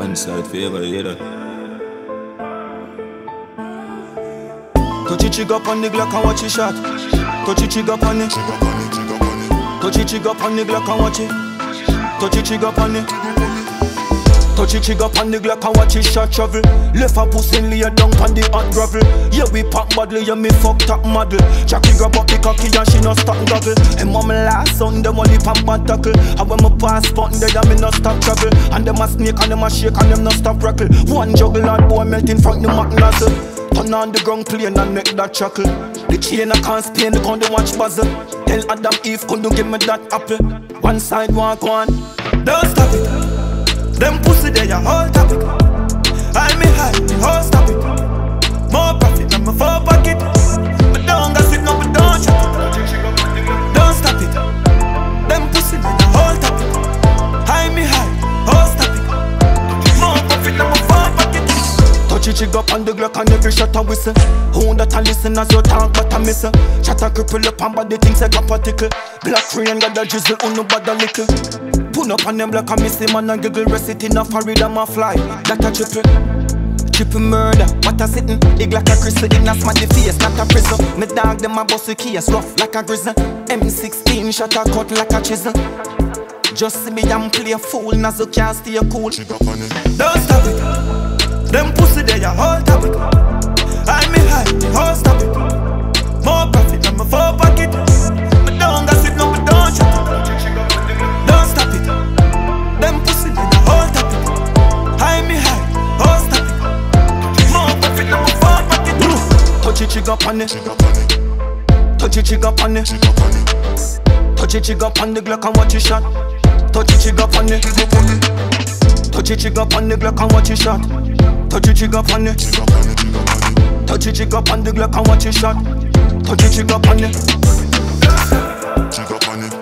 One side favor, you hear that? Touch it, trigger on the Glock and watch it shot. Touch it, trigger on it. Touch it, trigger on the Glock and watch it. Touch it, trigger on it. Touch it, trigger on the Glock and watch it shot travel. Left a pussy and lay down on the hot gravel. Yeah, we pop badly, yeah, me fuck top model. Jackie grab up the cocky and she no stop goggle. And mama last son, them only pump and tackle. And when my passport, they me no stop travel. And them a snake and them a shake and them no stop rackle. One juggle and boy melt in front the Mac nozzle. Turn on the ground plane and make that chuckle. The chain I can't spin, the gun they watch puzzle. Tell Adam Eve, couldn't give me that apple. One side walk one, don't stop it. Them pussy they a whole topic. I me high, me whole stop it. More profit than my full pocket. But don't gossip, no, but don't chat it. Don't stop it. Them pussy they a whole topic. I me high, whole stop it. More profit than my full pocket. Touch it, trigger on the Glock and every shot a whistle. Who that a listen as you talk but a miss. Chat a cripple up and body things like a particle. Black rain got the drizzle, who no bother little. Pull up on them like a missy man and giggle. Rest it in a forehead and my fly. That a triple murder. What a sitting, big like a crystal. In a smarty face, not a prison. Me dog them a bust with keys, rough like a grizzle. M16 shot a cut like a chisel. Just see me and play a fool, Nazo can't stay cool. Don't stop it. Them pussy they a whole topic. I me high, me whole stop it. More profit than my full pocket. Me don't gossip, no, me don't chat it. Don't stop it. Them pussy they a whole topic. I me high, whole stop it. More profit than my full pocket. Touch it, trigger on it. Touch it, trigger on it. Touch it, trigger on the Glock and watch it shot. Touch it, trigger on it. Touch it, trigger on the Glock and watch it shot. Touch it, trigger on it. Touch it, trigger on the Glock and watch it shot. Touch it, trigger on it. Trigger on it.